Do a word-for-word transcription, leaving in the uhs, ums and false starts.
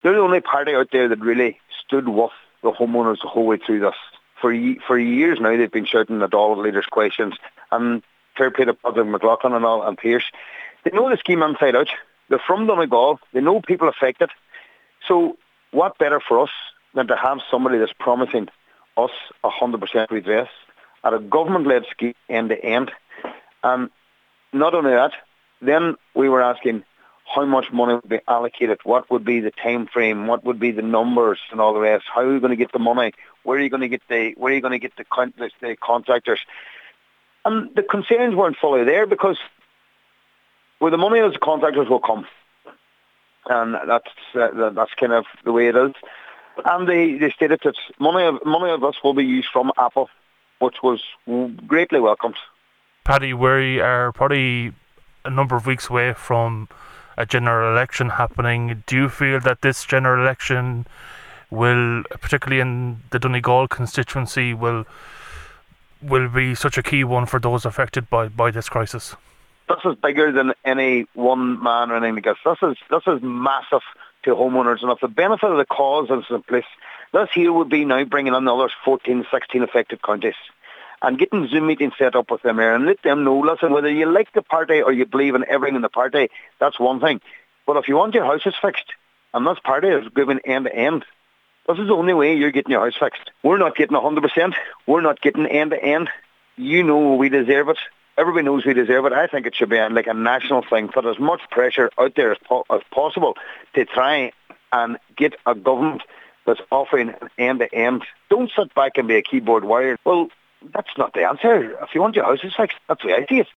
They're the only party out there that really stood with the homeowners the whole way through this. For for years now, they've been shouting at all the leaders' questions. And fair play to Patrick McLaughlin and all, and Pearse. They know the scheme inside out. They're from Donegal. They know people affected. So what better for us than to have somebody that's promising us one hundred percent redress at a government-led scheme end to end. And not only that, then we were asking how much money would be allocated, what would be the time frame, what would be the numbers and all the rest, how are you going to get the money, where are you going to get the where are you going to get the, con- the, the contractors. And the concerns weren't fully there because where the money is, the contractors will come. And that's uh, that's kind of the way it is. And they, they stated that money of, money of us will be used from Apple, which was greatly welcomed. Paddy, we are probably a number of weeks away from a general election happening. Do you feel that this general election will, particularly in the Donegal constituency, will will be such a key one for those affected by, by this crisis? This is bigger than any one man or anything like this. This is, this is massive to homeowners. And if the benefit of the cause is in place, this here would be now bringing in another fourteen, sixteen affected counties and getting Zoom meetings set up with them there and let them know, listen, whether you like the party or you believe in everything in the party, that's one thing. But if you want your houses fixed, and this party is giving end to end, this is the only way you're getting your house fixed. We're not getting one hundred percent. We're not getting end to end. You know we deserve it. Everybody knows we deserve it. I think it should be like a national thing. Put as much pressure out there as, po- as possible to try and get a government that's offering an end-to-end. Don't sit back and be a keyboard warrior. Well, that's not the answer. If you want your houses fixed, that's the way I see it.